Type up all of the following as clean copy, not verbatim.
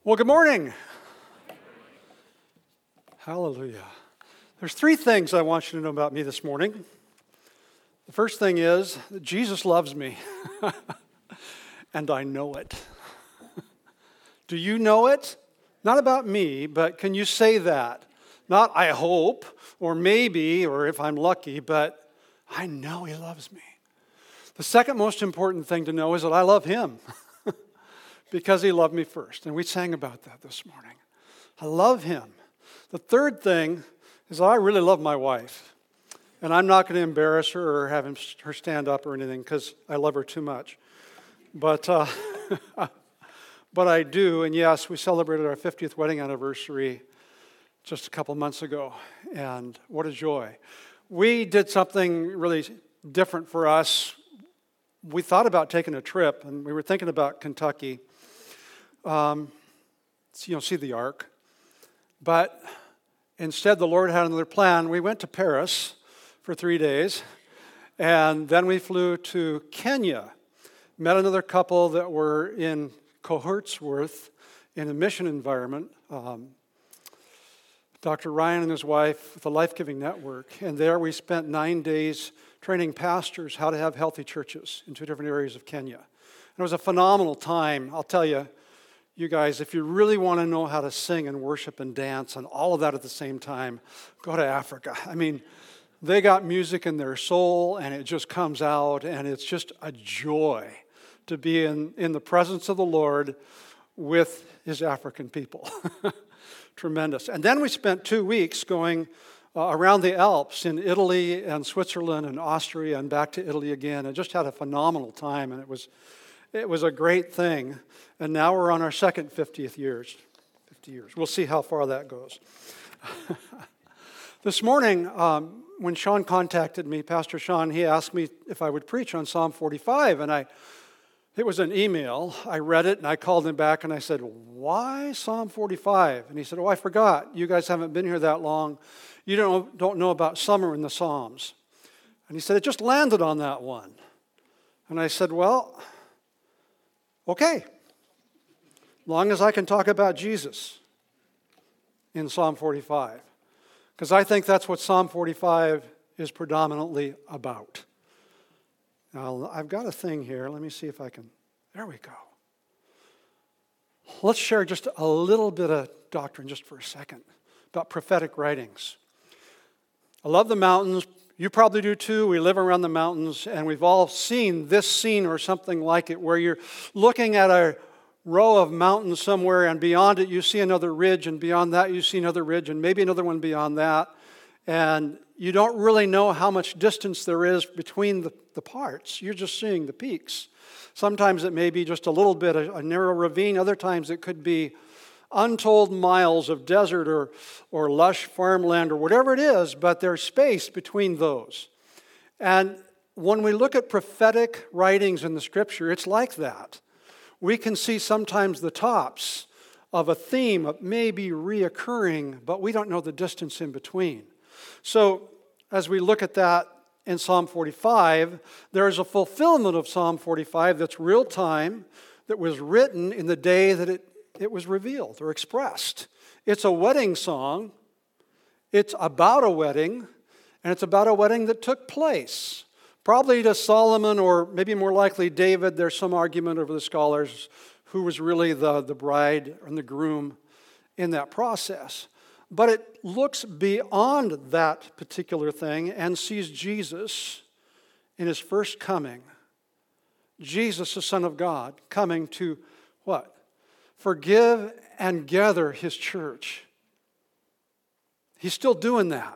Well, good morning. Hallelujah. There's three things I want you to know about me this morning. The first thing is that Jesus loves me, and I know it. Do you know it? Not about me, but can you say that? Not I hope, or maybe, or if I'm lucky, but I know He loves me. The second most important thing to know is that I love Him. Because He loved me first. And we sang about that this morning. I love Him. The third thing is that I really love my wife. And I'm not going to embarrass her or have her stand up or anything because I love her too much. But I do. And yes, we celebrated our 50th wedding anniversary just a couple months ago. And what a joy. We did something really different for us. We thought about taking a trip, and we were thinking about Kentucky. See the ark. But instead, the Lord had another plan. We went to Paris for 3 days, and then we flew to Kenya. Met another couple that were in Cohortsworth in a mission environment. Dr. Ryan and his wife with the Life Giving Network. And there we spent 9 days training pastors how to have healthy churches in 2 different areas of Kenya. And it was a phenomenal time. I'll tell you, you guys, if you really want to know how to sing and worship and dance and all of that at the same time, go to Africa. I mean, they got music in their soul, and it just comes out, and it's just a joy to be in the presence of the Lord with His African people. Tremendous. And then we spent 2 weeks going around the Alps in Italy and Switzerland and Austria and back to Italy again, and just had a phenomenal time, and it was a great thing. And now we're on our second 50th years. 50 years. We'll see how far that goes. This morning, when Sean contacted me, Pastor Sean, he asked me if I would preach on Psalm 45. And it was an email. I read it, and I called him back, and I said, why Psalm 45? And he said, I forgot. You guys haven't been here that long. You don't know about summer in the Psalms. And he said, it just landed on that one. And I said, well, okay. Long as I can talk about Jesus in Psalm 45. Because I think that's what Psalm 45 is predominantly about. Now, I've got a thing here. Let me see if I can. There we go. Let's share just a little bit of doctrine just for a second about prophetic writings. I love the mountains. You probably do too. We live around the mountains, and we've all seen this scene or something like it where you're looking at a row of mountains somewhere, and beyond it you see another ridge, and beyond that you see another ridge, and maybe another one beyond that. And you don't really know how much distance there is between the parts. You're just seeing the peaks. Sometimes it may be just a little bit, a narrow ravine. Other times it could be untold miles of desert or lush farmland or whatever it is, but there's space between those. And when we look at prophetic writings in the Scripture, it's like that. We can see sometimes the tops of a theme that may be reoccurring, but we don't know the distance in between. So as we look at that in Psalm 45, there is a fulfillment of Psalm 45 that's real time, that was written in the day that it was revealed or expressed. It's a wedding song. It's about a wedding, and it's about a wedding that took place. Probably to Solomon, or maybe more likely David. There's some argument over the scholars who was really the bride and the groom in that process. But it looks beyond that particular thing and sees Jesus in His first coming. Jesus, the Son of God, coming to what? Forgive and gather His church. He's still doing that.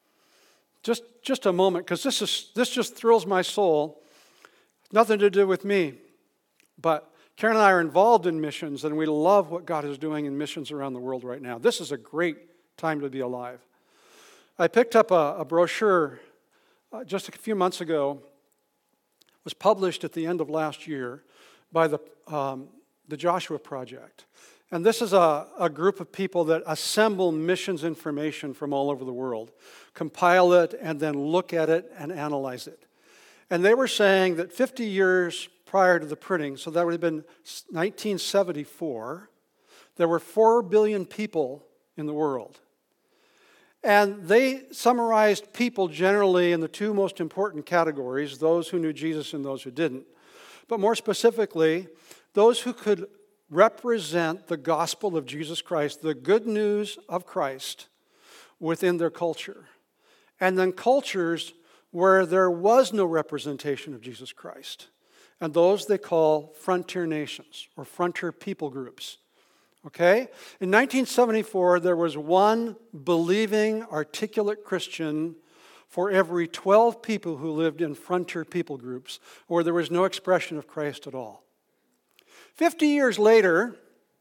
Just a moment, because this just thrills my soul. Nothing to do with me. But Karen and I are involved in missions, and we love what God is doing in missions around the world right now. This is a great time to be alive. I picked up a brochure just a few months ago. It was published at the end of last year by the Joshua Project. And this is a group of people that assemble missions information from all over the world, compile it, and then look at it and analyze it. And they were saying that 50 years prior to the printing, so that would have been 1974, there were 4 billion people in the world. And they summarized people generally in the two most important categories, those who knew Jesus and those who didn't. But more specifically, those who could represent the gospel of Jesus Christ, the good news of Christ within their culture. And then cultures where there was no representation of Jesus Christ. And those they call frontier nations or frontier people groups. Okay? In 1974, there was one believing, articulate Christian for every 12 people who lived in frontier people groups where there was no expression of Christ at all. 50 years later,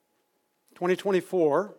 2024,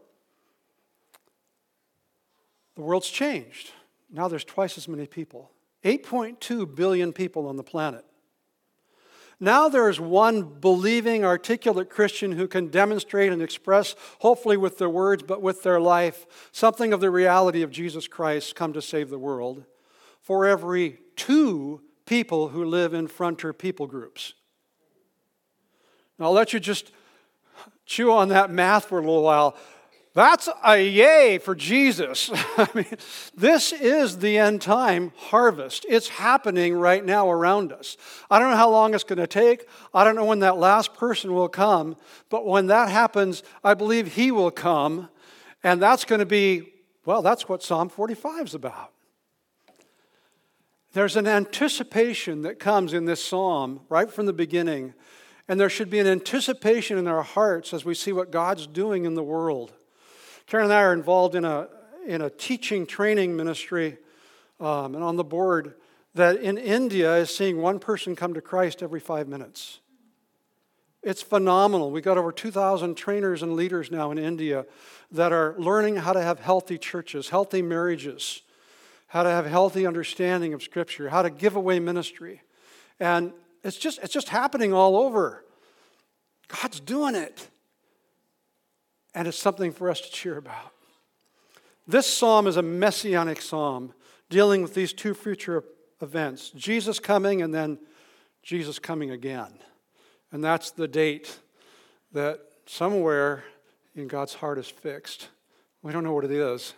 the world's changed. Now there's twice as many people. 8.2 billion people on the planet. Now there's one believing, articulate Christian who can demonstrate and express, hopefully with their words, but with their life, something of the reality of Jesus Christ come to save the world for every 2 people who live in frontier people groups. Now I'll let you just chew on that math for a little while. That's a yay for Jesus. I mean, this is the end time harvest. It's happening right now around us. I don't know how long it's going to take. I don't know when that last person will come. But when that happens, I believe he will come. And that's going to be, well, that's what Psalm 45 is about. There's an anticipation that comes in this psalm right from the beginning. And there should be an anticipation in our hearts as we see what God's doing in the world. Karen and I are involved in a teaching training ministry and on the board that in India is seeing one person come to Christ every 5 minutes. It's phenomenal. We've got over 2,000 trainers and leaders now in India that are learning how to have healthy churches, healthy marriages, how to have healthy understanding of Scripture, how to give away ministry. And it's just happening all over. God's doing it. And it's something for us to cheer about. This psalm is a messianic psalm dealing with these 2 future events. Jesus coming and then Jesus coming again. And that's the date that somewhere in God's heart is fixed. We don't know what it is.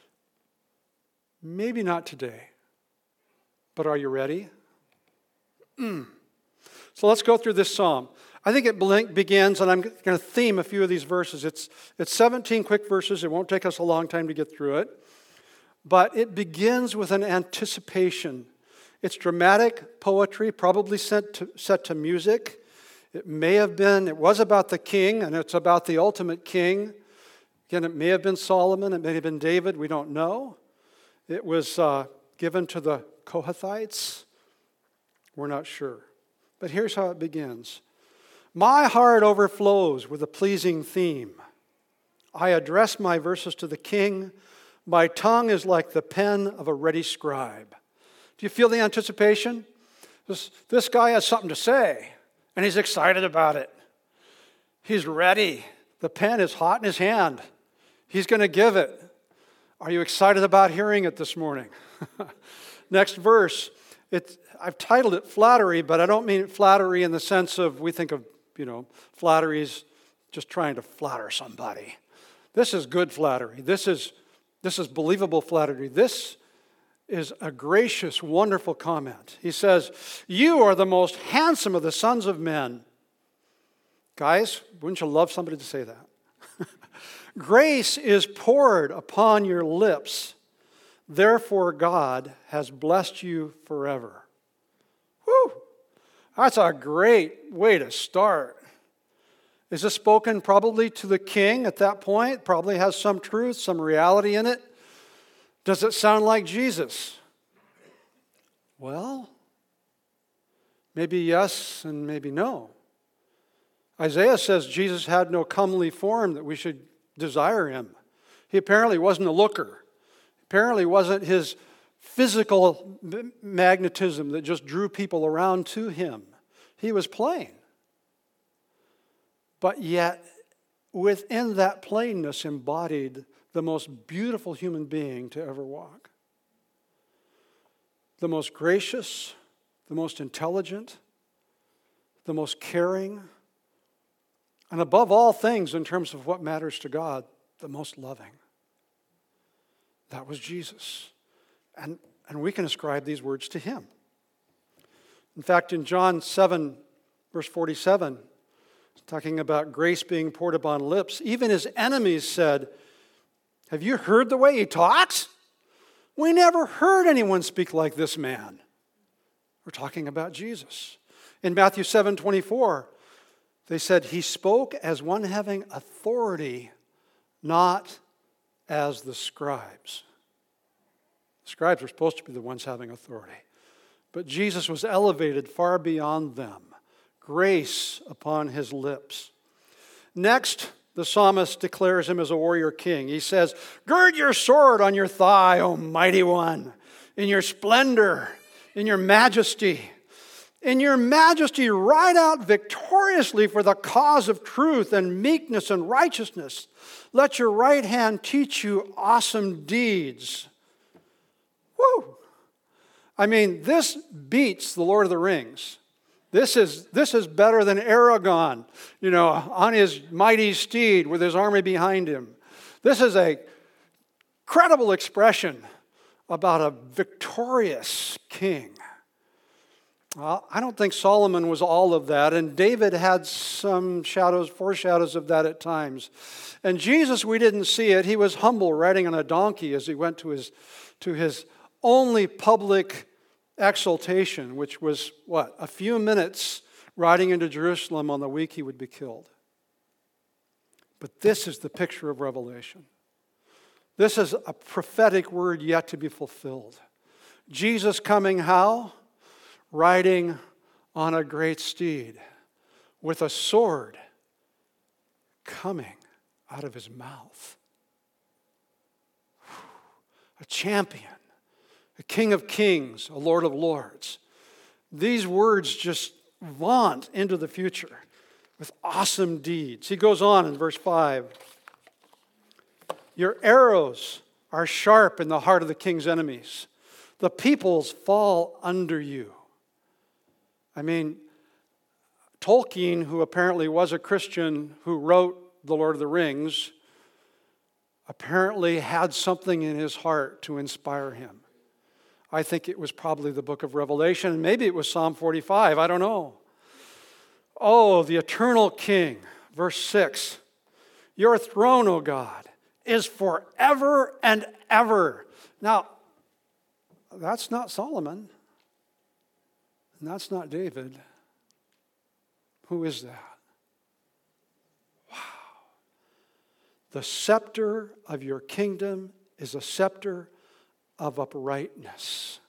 Maybe not today. But are you ready? So let's go through this psalm. I think it begins, and I'm going to theme a few of these verses. It's 17 quick verses. It won't take us a long time to get through it. But it begins with an anticipation. It's dramatic poetry, probably set to music. It was about the king, and it's about the ultimate king. Again, it may have been Solomon, it may have been David, we don't know. It was given to the Kohathites. We're not sure. But here's how it begins. My heart overflows with a pleasing theme. I address my verses to the king. My tongue is like the pen of a ready scribe. Do you feel the anticipation? This guy has something to say, and he's excited about it. He's ready. The pen is hot in his hand. He's going to give it. Are you excited about hearing it this morning? Next verse. I've titled it Flattery, but I don't mean flattery in the sense of we think of, flattery is just trying to flatter somebody. This is good flattery. This is believable flattery. This is a gracious, wonderful comment. He says, you are the most handsome of the sons of men. Guys, wouldn't you love somebody to say that? Grace is poured upon your lips. Therefore, God has blessed you forever. Whew! That's a great way to start. Is this spoken probably to the king at that point? Probably has some truth, some reality in it. Does it sound like Jesus? Well, maybe yes and maybe no. Isaiah says Jesus had no comely form that we should desire him. He apparently wasn't a looker. Apparently wasn't his physical magnetism that just drew people around to him. He was plain. But yet, within that plainness embodied the most beautiful human being to ever walk. The most gracious, the most intelligent, the most caring, And above all things, in terms of what matters to God, the most loving. That was Jesus. And we can ascribe these words to him. In fact, in John 7, verse 47, talking about grace being poured upon lips, even his enemies said, "Have you heard the way he talks? We never heard anyone speak like this man." We're talking about Jesus. In Matthew 7:24, they said, "He spoke as one having authority, not as the scribes." The scribes were supposed to be the ones having authority. But Jesus was elevated far beyond them. Grace upon his lips. Next, the psalmist declares him as a warrior king. He says, "Gird your sword on your thigh, O mighty one, in your splendor, in your majesty. In your majesty, ride out victoriously for the cause of truth and meekness and righteousness. Let your right hand teach you awesome deeds." Woo! I mean, this beats the Lord of the Rings. This is better than Aragorn, on his mighty steed with his army behind him. This is a credible expression about a victorious king. Well, I don't think Solomon was all of that, and David had some foreshadows of that at times. And Jesus, we didn't see it. He was humble, riding on a donkey as he went to his only public exaltation, which was, a few minutes riding into Jerusalem on the week he would be killed. But this is the picture of Revelation. This is a prophetic word yet to be fulfilled. Jesus coming how? Riding on a great steed with a sword coming out of his mouth. A champion. A King of Kings, a Lord of Lords. These words just vaunt into the future with awesome deeds. He goes on in verse 5. Your arrows are sharp in the heart of the king's enemies. The peoples fall under you. I mean, Tolkien, who apparently was a Christian who wrote The Lord of the Rings, apparently had something in his heart to inspire him. I think it was probably the book of Revelation, and maybe it was Psalm 45, I don't know. Oh, the eternal King, verse 6. Your throne, O God, is forever and ever. Now, that's not Solomon, and that's not David. Who is that? Wow. The scepter of your kingdom is a scepter of uprightness.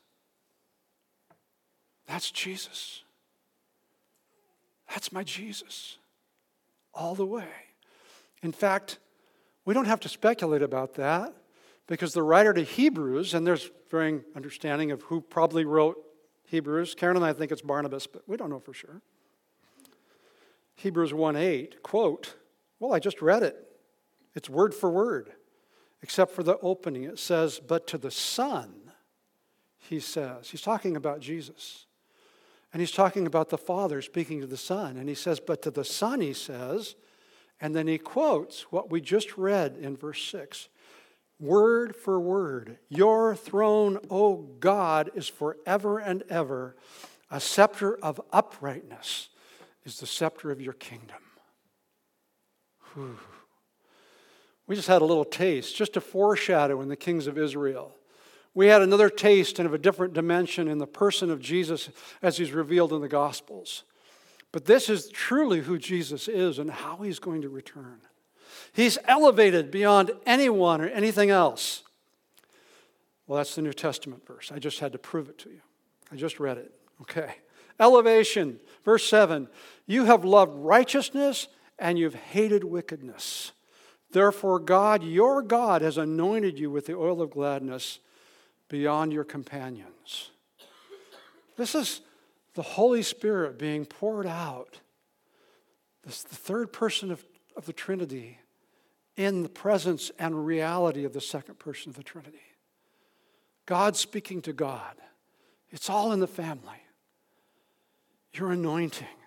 That's Jesus. That's my Jesus. All the way. In fact, we don't have to speculate about that because the writer to Hebrews, and there's varying understanding of who probably wrote Hebrews. Karen and I think it's Barnabas, but we don't know for sure. Hebrews 1:8, quote, well, I just read it. It's word for word. Except for the opening, it says, but to the Son, he says. He's talking about Jesus. And he's talking about the Father speaking to the Son. And he says, but to the Son, he says, and then he quotes what we just read in verse 6. Word for word, your throne, O God, is forever and ever. A scepter of uprightness is the scepter of your kingdom. Whew. We just had a little taste, just a foreshadow in the kings of Israel. We had another taste and of a different dimension in the person of Jesus as he's revealed in the Gospels. But this is truly who Jesus is and how he's going to return. He's elevated beyond anyone or anything else. Well, that's the New Testament verse. I just had to prove it to you. I just read it. Okay. Elevation, verse 7. You have loved righteousness and you've hated wickedness. Therefore, God, your God, has anointed you with the oil of gladness beyond your companions. This is the Holy Spirit being poured out. This is the third person of the Trinity in the presence and reality of the second person of the Trinity. God speaking to God. It's all in the family. Your anointing,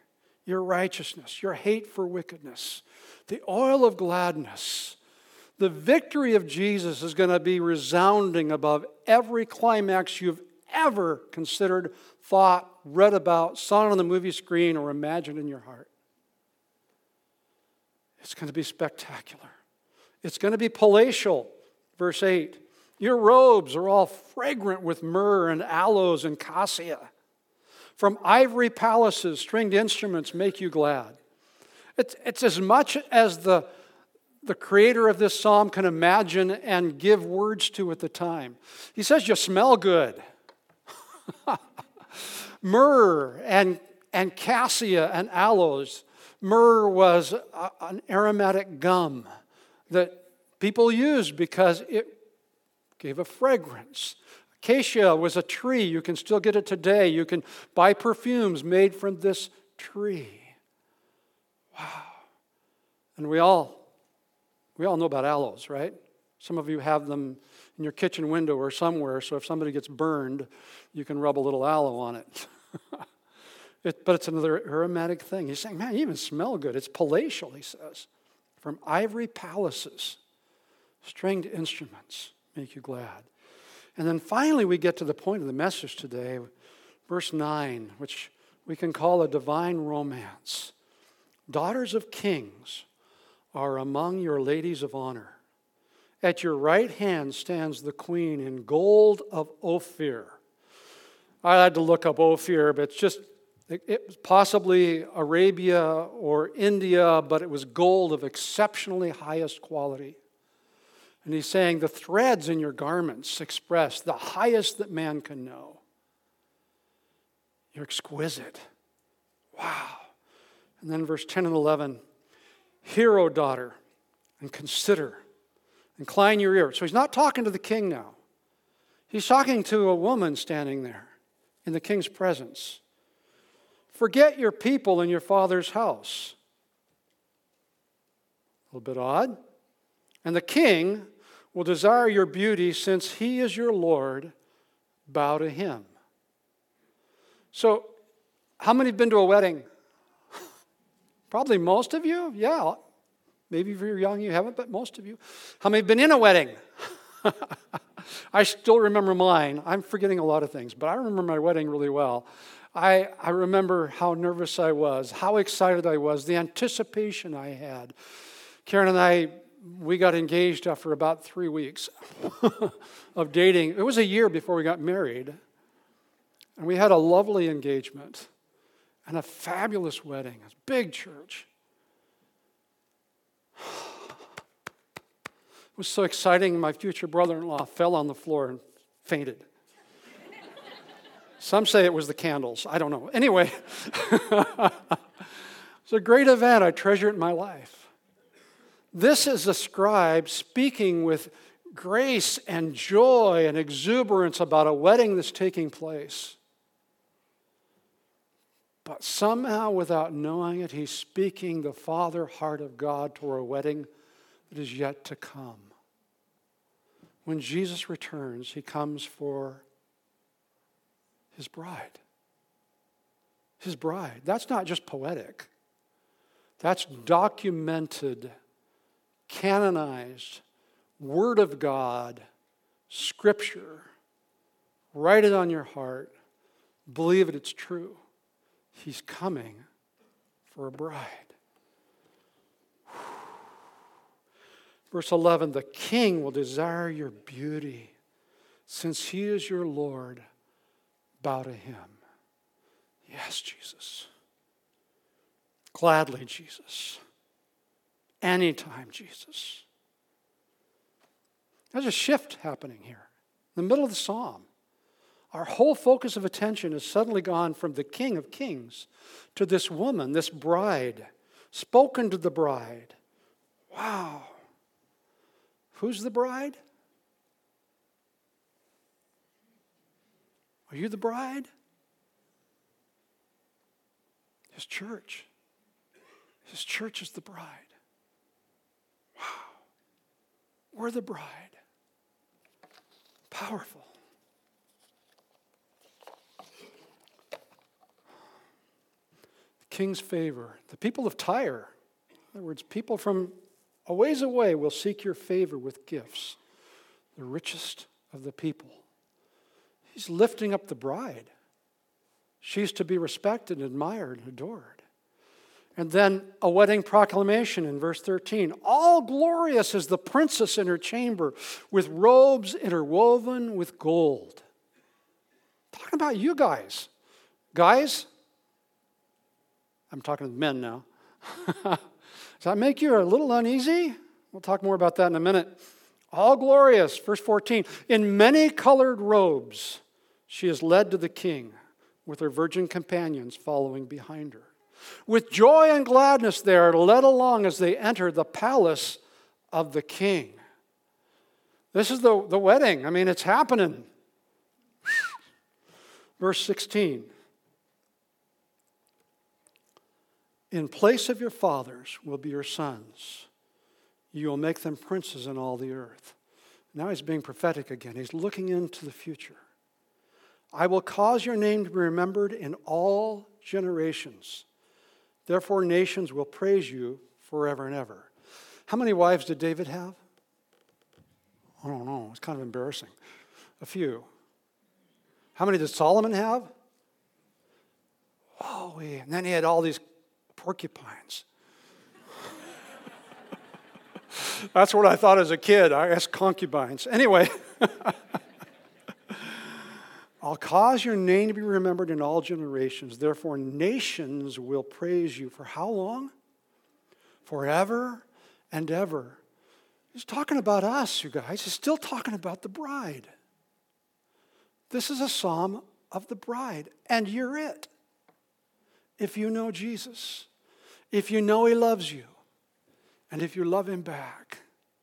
your righteousness, your hate for wickedness, the oil of gladness. The victory of Jesus is going to be resounding above every climax you've ever considered, thought, read about, saw on the movie screen, or imagined in your heart. It's going to be spectacular. It's going to be palatial. Verse 8, your robes are all fragrant with myrrh and aloes and cassia. From ivory palaces, stringed instruments make you glad. It's as much as the creator of this psalm can imagine and give words to at the time. He says, you smell good. Myrrh and cassia and aloes. Myrrh was an aromatic gum that people used because it gave a fragrance. Acacia was a tree. You can still get it today. You can buy perfumes made from this tree. Wow. And we all know about aloes, right? Some of you have them in your kitchen window or somewhere, so if somebody gets burned, you can rub a little aloe on it. But it's another aromatic thing. He's saying, man, you even smell good. It's palatial, he says. From ivory palaces, stringed instruments make you glad. And then finally we get to the point of the message today, verse 9, which we can call a divine romance. Daughters of kings are among your ladies of honor. At your right hand stands the queen in gold of Ophir. I had to look up Ophir, but it was possibly Arabia or India, but it was gold of exceptionally highest quality. And he's saying the threads in your garments express the highest that man can know. You're exquisite. Wow. And then verse 10 and 11, hear, O daughter, and consider. Incline your ear. So he's not talking to the king now. He's talking to a woman standing there in the king's presence. Forget your people and your father's house. A little bit odd. And the king will desire your beauty since he is your Lord. Bow to him. So, how many have been to a wedding? Probably most of you. Yeah. Maybe if you're young you haven't, but most of you. How many have been in a wedding? I still remember mine. I'm forgetting a lot of things, but I remember my wedding really well. I remember how nervous I was, how excited I was, the anticipation I had. Karen and I, we got engaged after about 3 weeks of dating. It was a year before we got married. And we had a lovely engagement and a fabulous wedding. It was a big church. It was so exciting, my future brother-in-law fell on the floor and fainted. Some say it was the candles. I don't know. Anyway, it's a great event. I treasure it in my life. This is a scribe speaking with grace and joy and exuberance about a wedding that's taking place. But somehow, without knowing it, he's speaking the Father heart of God toward a wedding that is yet to come. When Jesus returns, he comes for his bride. His bride. That's not just poetic. That's documented, canonized, Word of God, Scripture. Write it on your heart. Believe it, it's true. He's coming for a bride. Verse 11, the king will desire your beauty. Since he is your Lord, bow to him. Yes, Jesus. Gladly, Jesus. Anytime, Jesus. There's a shift happening here. In the middle of the psalm, our whole focus of attention has suddenly gone from the King of Kings to this woman, this bride, spoken to the bride. Wow. Who's the bride? Are you the bride? His church. His church is the bride. Wow. We're the bride. Powerful. The king's favor. The people of Tyre, in other words, people from a ways away will seek your favor with gifts, the richest of the people. He's lifting up the bride. She's to be respected, admired, and adored. And then a wedding proclamation in verse 13. All glorious is the princess in her chamber, with robes interwoven with gold. Talking about you guys. Guys, I'm talking to men now. Does that make you a little uneasy? We'll talk more about that in a minute. All glorious, verse 14. In many colored robes, she is led to the king, with her virgin companions following behind her. With joy and gladness they are led along as they enter the palace of the king. This is the wedding. I mean, it's happening. Verse 16. In place of your fathers will be your sons. You will make them princes in all the earth. Now he's being prophetic again. He's looking into the future. I will cause your name to be remembered in all generations. Therefore, nations will praise you forever and ever. How many wives did David have? I don't know. It's kind of embarrassing. A few. How many did Solomon have? Oh, and then he had all these porcupines. That's what I thought as a kid. I asked concubines. Anyway. I'll cause your name to be remembered in all generations. Therefore, nations will praise you. For how long? Forever and ever. He's talking about us, you guys. He's still talking about the bride. This is a psalm of the bride, and you're it. If you know Jesus, if you know he loves you, and if you love him back.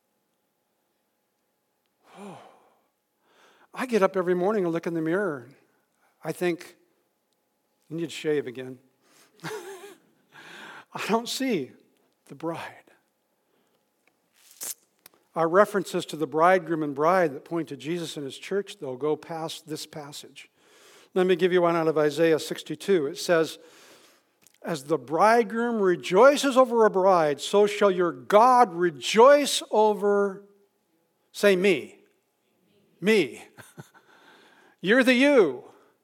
Oh. I get up every morning and look in the mirror. I think, you need to shave again. I don't see the bride. Our references to the bridegroom and bride that point to Jesus and his church, though, go past this passage. Let me give you one out of Isaiah 62. It says, as the bridegroom rejoices over a bride, so shall your God rejoice over, say me. Me. You're the you.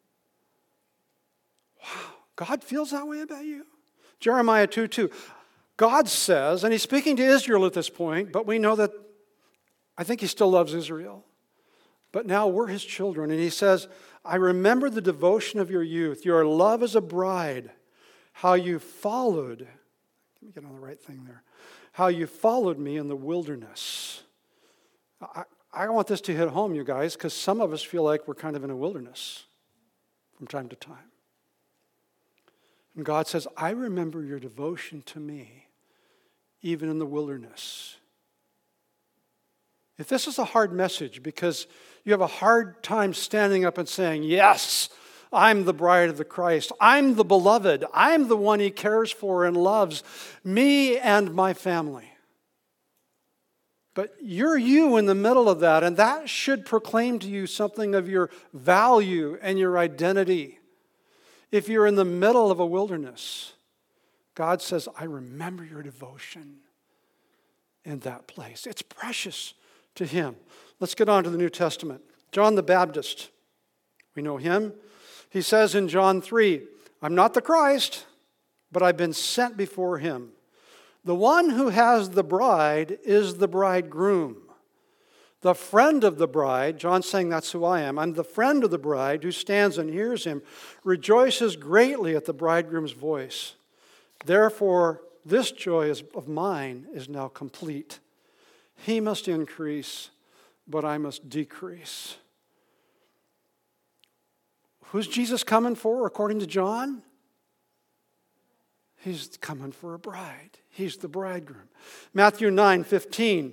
Wow. God feels that way about you? Jeremiah 2:2. God says, and he's speaking to Israel at this point, but we know that I think he still loves Israel. But now we're his children. And he says, I remember the devotion of your youth, your love as a bride, how you followed, let me get on the right thing there, how you followed me in the wilderness. I want this to hit home, you guys, because some of us feel like we're kind of in a wilderness from time to time. And God says, I remember your devotion to me, even in the wilderness. If this is a hard message because you have a hard time standing up and saying, yes, I'm the bride of the Christ. I'm the beloved. I'm the one he cares for and loves, me and my family. But you're you in the middle of that, and that should proclaim to you something of your value and your identity. If you're in the middle of a wilderness, God says, I remember your devotion in that place. It's precious to him. Let's get on to the New Testament. John the Baptist, we know him. He says in John 3, I'm not the Christ, but I've been sent before him. The one who has the bride is the bridegroom. The friend of the bride, John's saying that's who I am. I'm the friend of the bride who stands and hears him, rejoices greatly at the bridegroom's voice. Therefore, this joy of mine is now complete. He must increase, but I must decrease. Who's Jesus coming for, according to John? He's coming for a bride. He's the bridegroom. Matthew 9:15.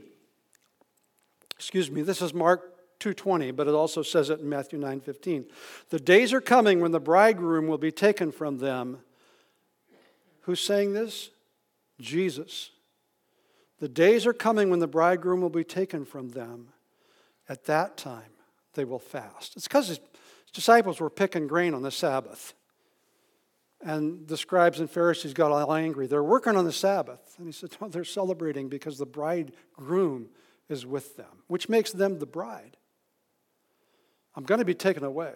This is Mark 2:20, but it also says it in Matthew 9:15. The days are coming when the bridegroom will be taken from them. Who's saying this? Jesus. The days are coming when the bridegroom will be taken from them. At that time, they will fast. It's because his disciples were picking grain on the Sabbath. And the scribes and Pharisees got all angry. They're working on the Sabbath. And he said, no, they're celebrating because the bridegroom is with them, which makes them the bride. I'm going to be taken away.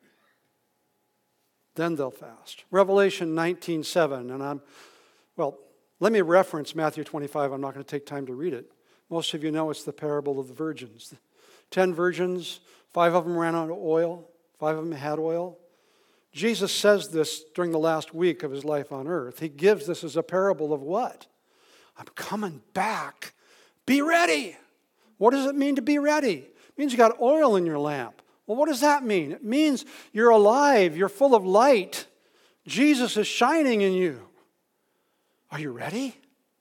Then they'll fast. Revelation 19:7, and let me reference Matthew 25. I'm not going to take time to read it. Most of you know it's the parable of the virgins. 10 virgins, 5 of them ran out of oil, 5 of them had oil. Jesus says this during the last week of his life on earth. He gives this as a parable of what? I'm coming back. Be ready. What does it mean to be ready? It means you got oil in your lamp. Well, what does that mean? It means you're alive. You're full of light. Jesus is shining in you. Are you ready?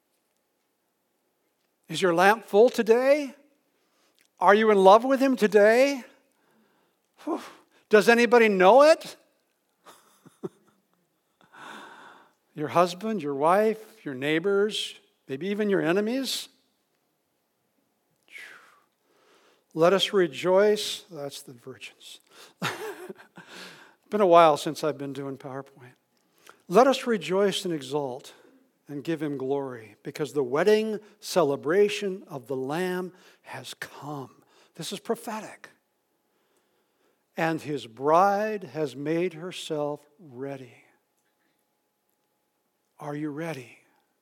Is your lamp full today? Are you in love with him today? Whew. Does anybody know it? Your husband, your wife, your neighbors, maybe even your enemies? Let us rejoice. That's the virgins. Been a while since I've been doing PowerPoint. Let us rejoice and exult and give him glory, because the wedding celebration of the Lamb has come. This is prophetic. And his bride has made herself ready. Are you ready?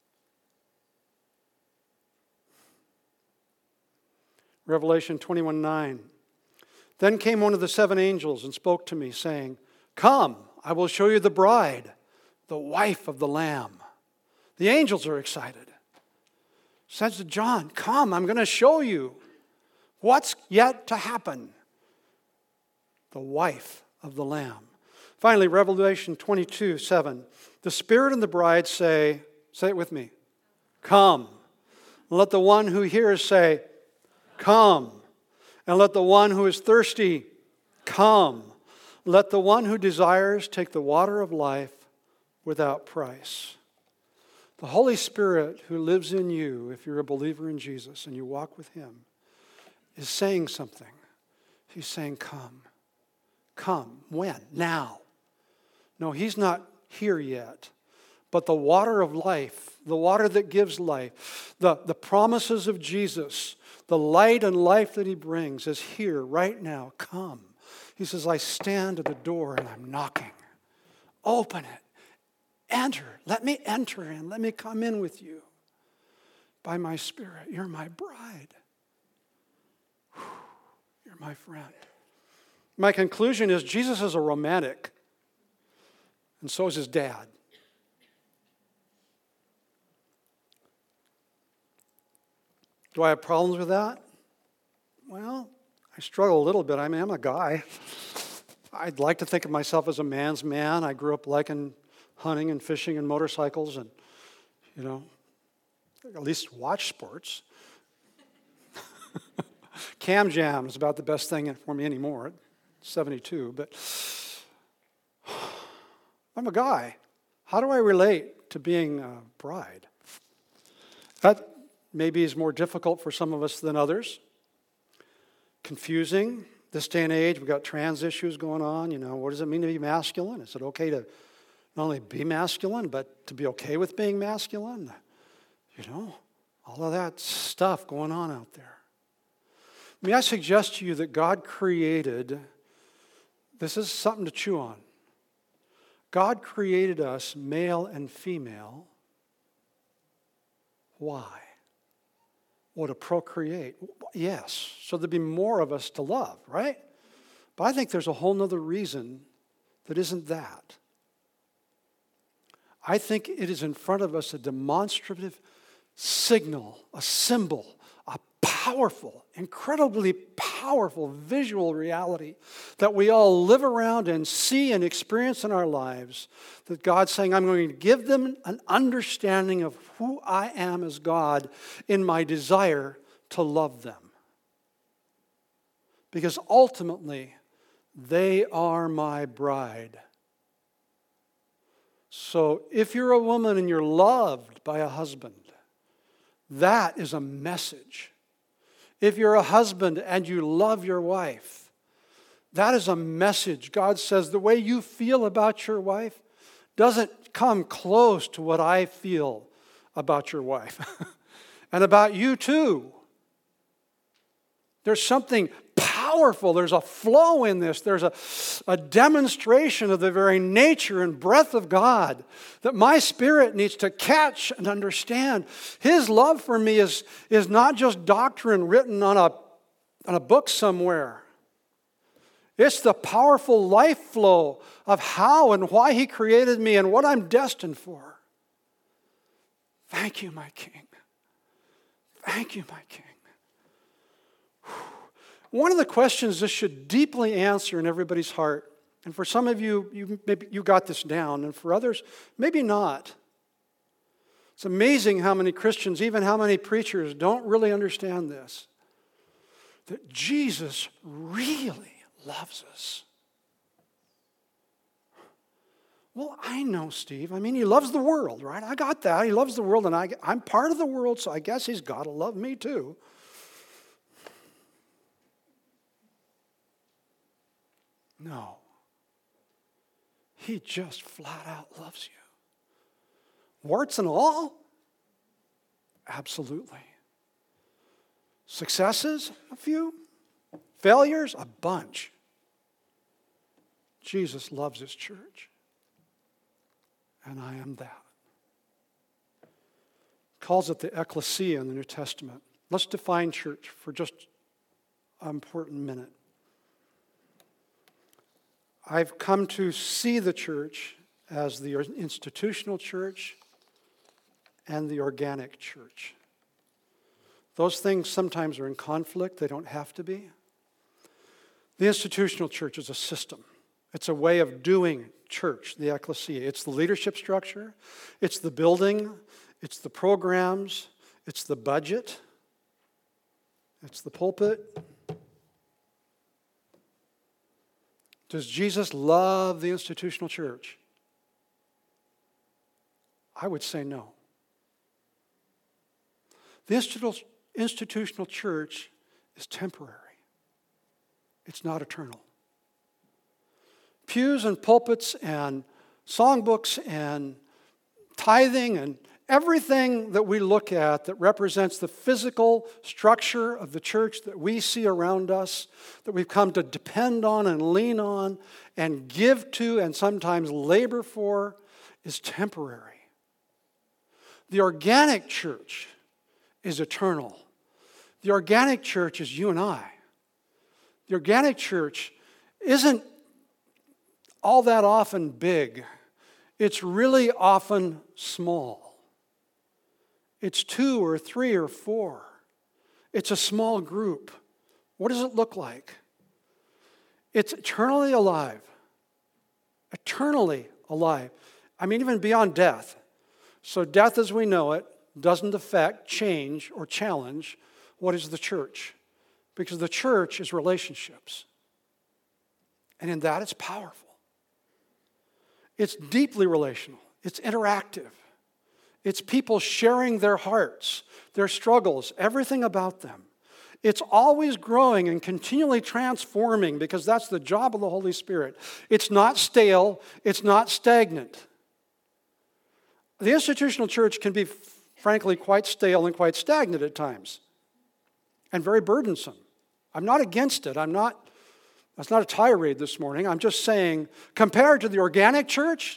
Revelation 21:9. Then came one of the 7 angels and spoke to me, saying, Come, I will show you the bride, the wife of the Lamb. The angels are excited. Says to John, come, I'm going to show you what's yet to happen. The wife of the Lamb. Finally, Revelation 22:7. The Spirit and the bride say it with me, come. And let the one who hears say, come. And let the one who is thirsty come. Let the one who desires take the water of life without price. The Holy Spirit who lives in you, if you're a believer in Jesus and you walk with him, is saying something. He's saying, come. Come. When? Now. No, he's not here yet. But the water of life, the water that gives life, the promises of Jesus, the light and life that he brings is here right now. Come. He says, I stand at the door and I'm knocking. Open it. Enter. Let me enter in. Let me come in with you. By my Spirit, you're my bride. You're my friend. My conclusion is Jesus is a romantic, and so is his dad. Do I have problems with that? Well, I struggle a little bit. I mean, I'm a guy. I'd like to think of myself as a man's man. I grew up liking hunting and fishing and motorcycles and, at least watch sports. Cam Jam is about the best thing for me anymore at 72, but I'm a guy. How do I relate to being a bride? That maybe is more difficult for some of us than others. Confusing. This day and age, we've got trans issues going on. What does it mean to be masculine? Is it okay to not only be masculine, but to be okay with being masculine? All of that stuff going on out there. May I suggest to you that God created, this is something to chew on. God created us male and female. Why? Well, to procreate. Yes, so there'd be more of us to love, right? But I think there's a whole other reason that isn't that. I think it is in front of us a demonstrative signal, a symbol, a powerful, incredibly powerful visual reality that we all live around and see and experience in our lives, that God's saying, I'm going to give them an understanding of who I am as God in my desire to love them. Because ultimately, they are my bride. So if you're a woman and you're loved by a husband, that is a message. If you're a husband and you love your wife, that is a message. God says the way you feel about your wife doesn't come close to what I feel about your wife and about you too. There's something powerful. There's a flow in this. There's a demonstration of the very nature and breadth of God that my spirit needs to catch and understand. His love for me is not just doctrine written on a book somewhere. It's the powerful life flow of how and why He created me and what I'm destined for. Thank you, my King. Thank you, my King. One of the questions this should deeply answer in everybody's heart, and for some of you, maybe you got this down, and for others, maybe not. It's amazing how many Christians, even how many preachers, don't really understand this. That Jesus really loves us. Well, I know, Steve. I mean, He loves the world, right? I got that. He loves the world, and I'm part of the world, so I guess He's got to love me too. No. He just flat out loves you. Warts and all? Absolutely. Successes? A few. Failures? A bunch. Jesus loves His church. And I am that. Calls it the ecclesia in the New Testament. Let's define church for just an important minute. I've come to see the church as the institutional church and the organic church. Those things sometimes are in conflict. They don't have to be. The institutional church is a system. It's a way of doing church, the ecclesia. It's the leadership structure. It's the building. It's the programs. It's the budget. It's the pulpit. Does Jesus love the institutional church? I would say no. The institutional church is temporary. It's not eternal. Pews and pulpits and songbooks and tithing and everything that we look at that represents the physical structure of the church that we see around us, that we've come to depend on and lean on and give to and sometimes labor for, is temporary. The organic church is eternal. The organic church is you and I. The organic church isn't all that often big. It's really often small. It's 2 or 3 or 4. It's a small group. What does it look like? It's eternally alive. Eternally alive. I mean, even beyond death. So death as we know it doesn't affect, change, or challenge what is the church. Because the church is relationships. And in that it's powerful. It's deeply relational. It's interactive. It's people sharing their hearts, their struggles, everything about them. It's always growing and continually transforming because that's the job of the Holy Spirit. It's not stale. It's not stagnant. The institutional church can be, frankly, quite stale and quite stagnant at times and very burdensome. I'm not against it. That's not a tirade this morning. I'm just saying, compared to the organic church,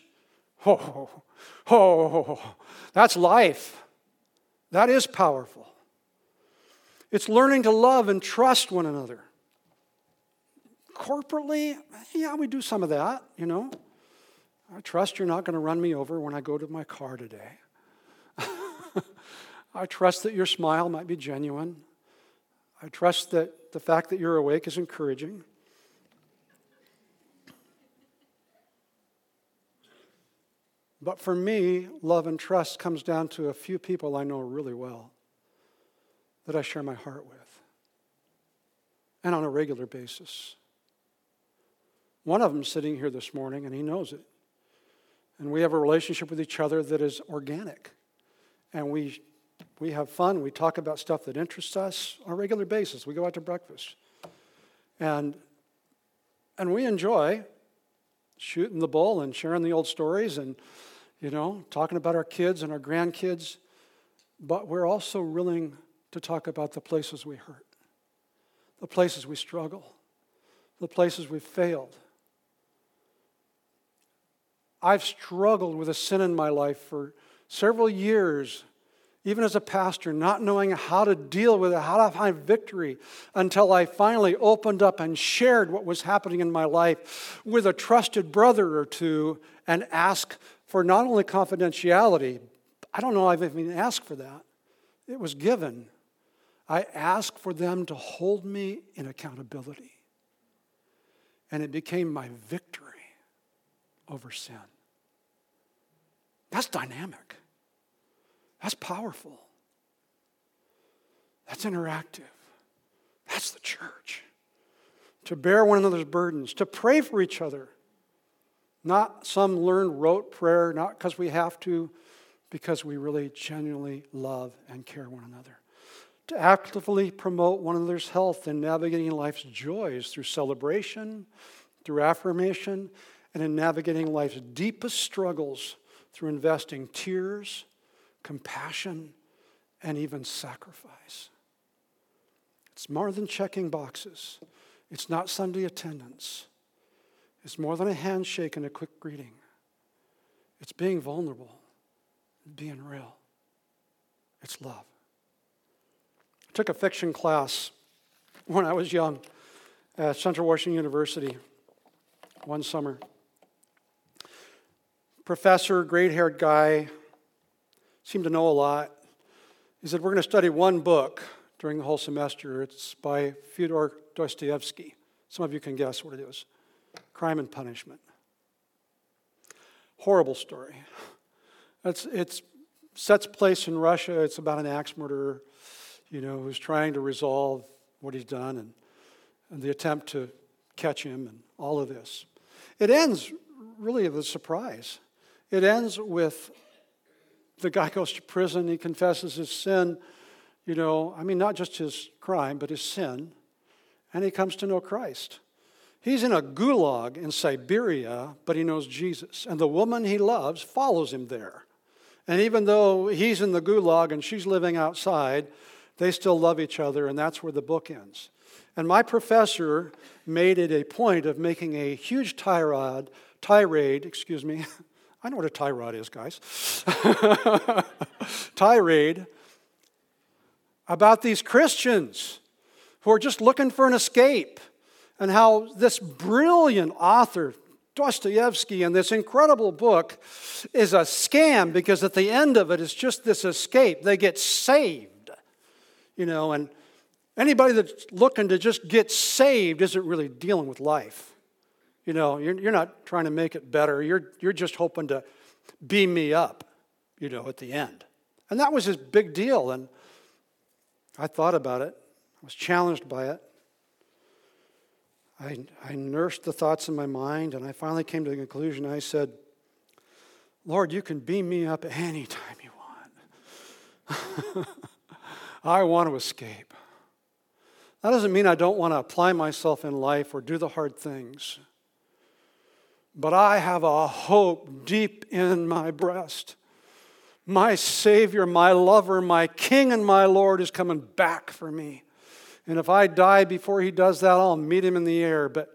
that's life. That is powerful. It's learning to love and trust one another. Corporately, yeah, we do some of that, you know. I trust you're not going to run me over when I go to my car today. I trust that your smile might be genuine. I trust that the fact that you're awake is encouraging. But for me, love and trust comes down to a few people I know really well that I share my heart with, and on a regular basis. One of them is sitting here this morning, and he knows it. And we have a relationship with each other that is organic. And we have fun. We talk about stuff that interests us on a regular basis. We go out to breakfast. And we enjoy shooting the bull and sharing the old stories and, talking about our kids and our grandkids. But we're also willing to talk about the places we hurt, the places we struggle, the places we failed. I've struggled with a sin in my life for several years, even as a pastor, not knowing how to deal with it, how to find victory, until I finally opened up and shared what was happening in my life with a trusted brother or two and asked for not only confidentiality, I don't know if I've even asked for that. It was given. I asked for them to hold me in accountability. And it became my victory over sin. That's dynamic. That's powerful. That's interactive. That's the church. To bear one another's burdens, to pray for each other. Not some learned rote prayer, not because we have to, because we really genuinely love and care one another. To actively promote one another's health and navigating life's joys through celebration, through affirmation, and in navigating life's deepest struggles through investing tears, compassion, and even sacrifice. It's more than checking boxes. It's not Sunday attendance. It's more than a handshake and a quick greeting. It's being vulnerable, being real. It's love. I took a fiction class when I was young at Central Washington University one summer. Professor, gray-haired guy, seemed to know a lot. He said, we're going to study one book during the whole semester. It's by Fyodor Dostoevsky. Some of you can guess what it is. Crime and Punishment. Horrible story. It sets place in Russia. It's about an axe murderer, who's trying to resolve what he's done and the attempt to catch him and all of this. It ends really with a surprise. It ends with the guy goes to prison. He confesses his sin, not just his crime, but his sin. And he comes to know Christ. He's in a gulag in Siberia, but he knows Jesus. And the woman he loves follows him there. And even though he's in the gulag and she's living outside, they still love each other, and that's where the book ends. And my professor made it a point of making a huge tirade, I know what a tirade is, guys. Tirade about these Christians who are just looking for an escape, and how this brilliant author, Dostoevsky, and this incredible book is a scam, because at the end of it is just this escape. They get saved, and anybody that's looking to just get saved isn't really dealing with life. You're not trying to make it better. You're just hoping to beam me up, at the end. And that was his big deal. And I thought about it. I was challenged by it. I nursed the thoughts in my mind, and I finally came to the conclusion. I said, Lord, you can beam me up anytime you want. I want to escape. That doesn't mean I don't want to apply myself in life or do the hard things. But I have a hope deep in my breast. My Savior, my lover, my King and my Lord is coming back for me. And if I die before he does that, I'll meet him in the air. But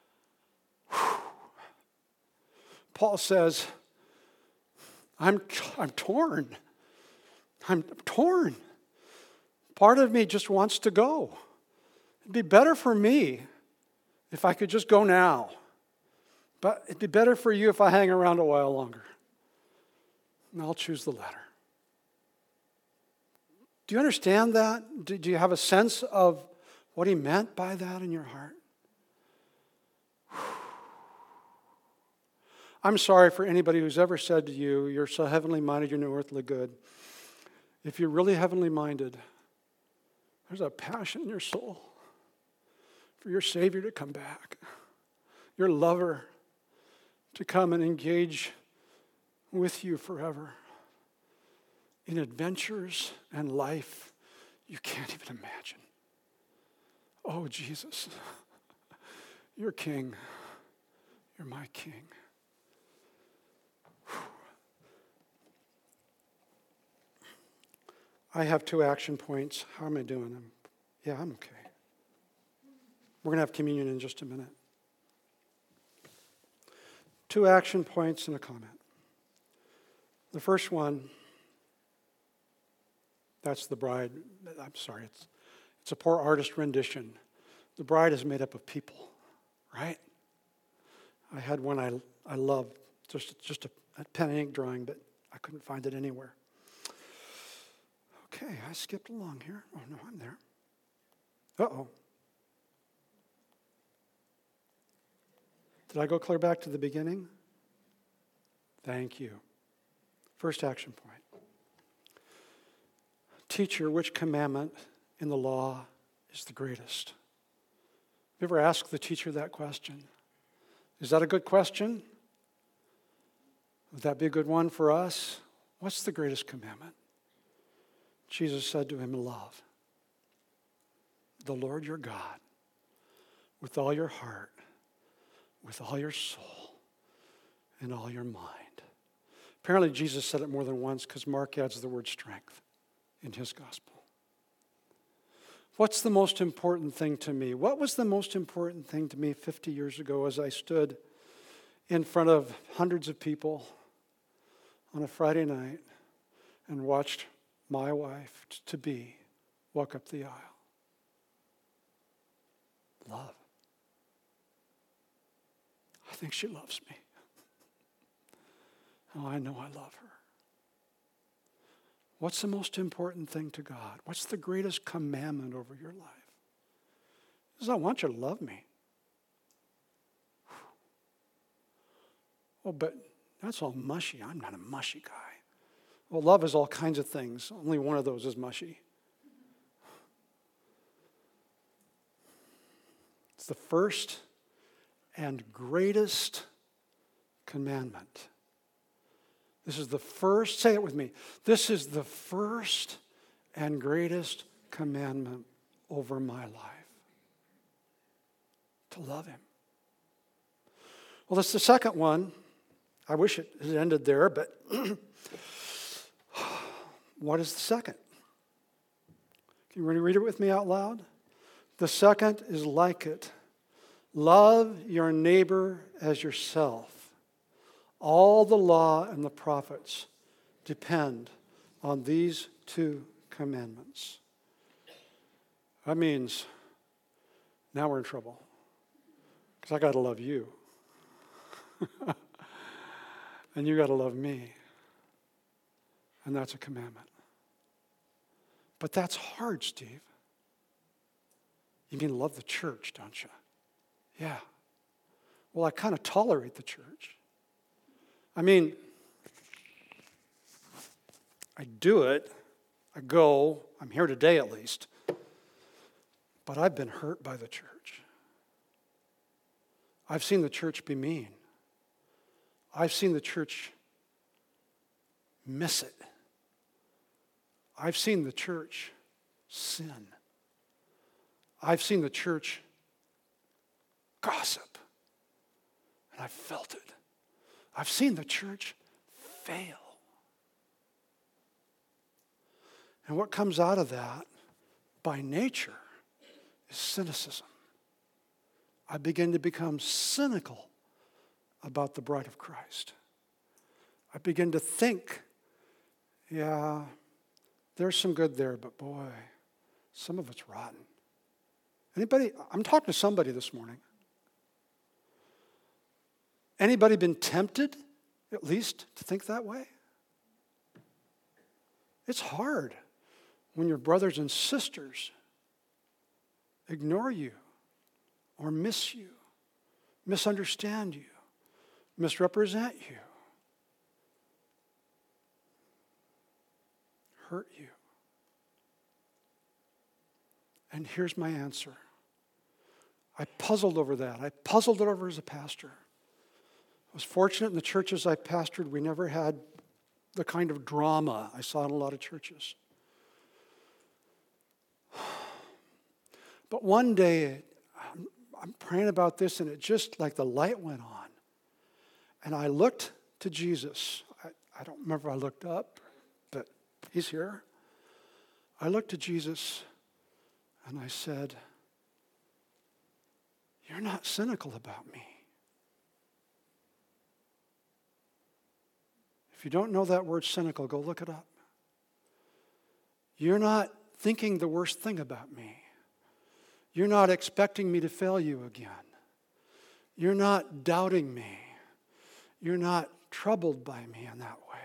Paul says, I'm torn. I'm torn. Part of me just wants to go. It'd be better for me if I could just go now. But it'd be better for you if I hang around a while longer. And I'll choose the latter. Do you understand that? Do you have a sense of what he meant by that in your heart? I'm sorry for anybody who's ever said to you, you're so heavenly minded, you're no earthly good. If you're really heavenly minded, there's a passion in your soul for your Savior to come back, your lover to come and engage with you forever in adventures and life you can't even imagine. Oh, Jesus, you're King, You're my King. Whew. I have 2 action points. How am I doing? I'm okay. We're going to have communion in just a minute. 2 action points and a comment. The first one, that's the bride. I'm sorry, it's a poor artist rendition. The bride is made up of people, right? I had one I loved, just a pen and ink drawing, but I couldn't find it anywhere. Okay, I skipped along here. Oh, no, I'm there. Uh-oh. Did I go clear back to the beginning? Thank you. First action point. Teacher, which commandment in the law is the greatest? Have you ever asked the teacher that question? Is that a good question? Would that be a good one for us? What's the greatest commandment? Jesus said to him, love the Lord your God with all your heart, with all your soul, and all your mind. Apparently Jesus said it more than once because Mark adds the word strength in his gospel. What's the most important thing to me? What was the most important thing to me 50 years ago as I stood in front of hundreds of people on a Friday night and watched my wife to be walk up the aisle? Love. I think she loves me. Oh, I know I love her. What's the most important thing to God? What's the greatest commandment over your life? He says, I want you to love me. Oh, but that's all mushy. I'm not a mushy guy. Well, love is all kinds of things. Only one of those is mushy. It's the first and greatest commandment. This is the first, say it with me. This is the first and greatest commandment over my life. To love him. Well, that's the second one. I wish it had ended there, but what is the second? Can you read it with me out loud? The second is like it. Love your neighbor as yourself. All the law and the prophets depend on these 2 commandments. That means now we're in trouble because I got to love you. And you got to love me. And that's a commandment. But that's hard, Steve. You mean love the church, don't you? Yeah. Well, I kind of tolerate the church. I mean, I do it. I go. I'm here today at least. But I've been hurt by the church. I've seen the church be mean. I've seen the church miss it. I've seen the church sin. I've seen the church gossip. And I've felt it. I've seen the church fail. And what comes out of that, by nature, is cynicism. I begin to become cynical about the bride of Christ. I begin to think, yeah, there's some good there, but boy, some of it's rotten. Anybody, I'm talking to somebody this morning. Anybody been tempted, at least, to think that way? It's hard when your brothers and sisters ignore you or miss you, misunderstand you, misrepresent you, hurt you. And here's my answer. I puzzled over that. I puzzled it over as a pastor. I was fortunate in the churches I pastored, we never had the kind of drama I saw in a lot of churches. But one day, I'm praying about this, and it just like the light went on. And I looked to Jesus. I don't remember if I looked up, but he's here. I looked to Jesus and I said, "You're not cynical about me." If you don't know that word cynical, go look it up. You're not thinking the worst thing about me. You're not expecting me to fail you again. You're not doubting me. You're not troubled by me in that way.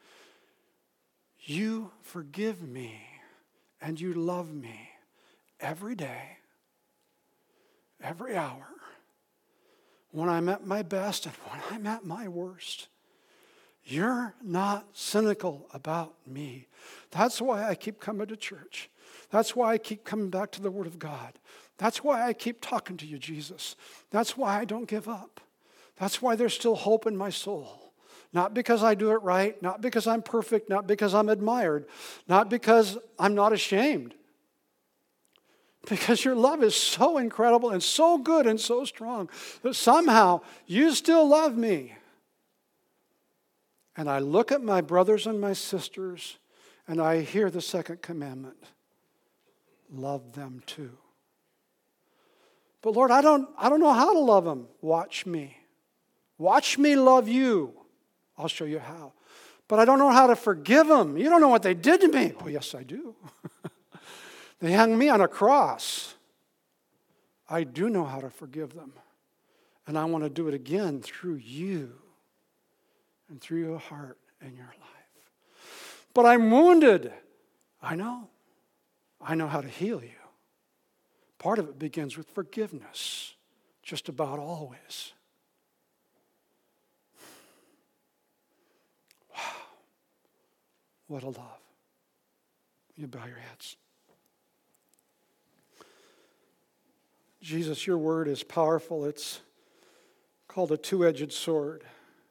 You forgive me and you love me every day, every hour, when I'm at my best and when I'm at my worst. You're not cynical about me. That's why I keep coming to church. That's why I keep coming back to the Word of God. That's why I keep talking to you, Jesus. That's why I don't give up. That's why there's still hope in my soul. Not because I do it right, not because I'm perfect, not because I'm admired, not because I'm not ashamed. Because your love is so incredible and so good and so strong that somehow you still love me. And I look at my brothers and my sisters and I hear the second commandment. Love them too. But Lord, I don't know how to love them. Watch me. Watch me love you. I'll show you how. But I don't know how to forgive them. You don't know what they did to me. Oh, yes, I do. They hung me on a cross. I do know how to forgive them. And I want to do it again through you and through your heart and your life. But I'm wounded. I know. I know how to heal you. Part of it begins with forgiveness, just about always. Wow. What a love. You bow your heads. Jesus, your word is powerful. It's called a two-edged sword.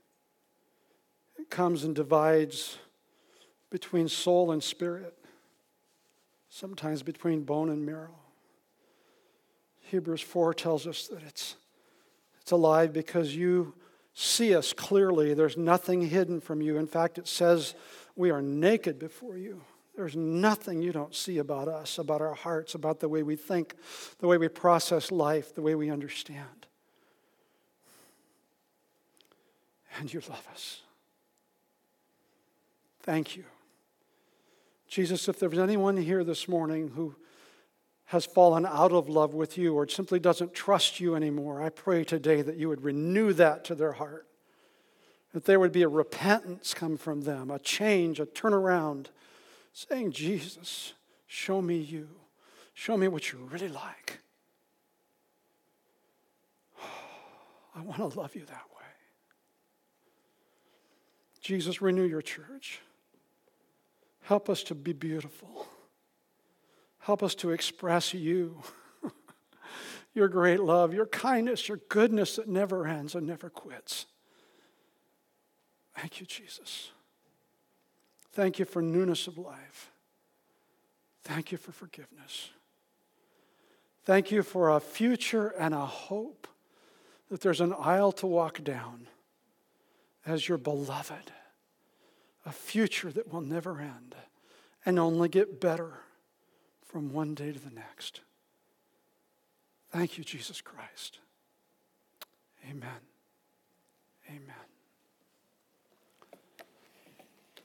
It comes and divides between soul and spirit, sometimes between bone and marrow. Hebrews 4 tells us that it's alive because you see us clearly. There's nothing hidden from you. In fact, it says we are naked before you. There's nothing you don't see about us, about our hearts, about the way we think, the way we process life, the way we understand. And you love us. Thank you. Jesus, if there's anyone here this morning who has fallen out of love with you or simply doesn't trust you anymore, I pray today that you would renew that to their heart. That there would be a repentance come from them, a change, a turnaround, saying, Jesus, show me you. Show me what you're really like. I want to love you that way. Jesus, renew your church. Help us to be beautiful. Help us to express you, your great love, your kindness, your goodness that never ends and never quits. Thank you, Jesus. Thank you for newness of life. Thank you for forgiveness. Thank you for a future and a hope that there's an aisle to walk down as your beloved. A future that will never end and only get better from one day to the next. Thank you, Jesus Christ. Amen. Amen.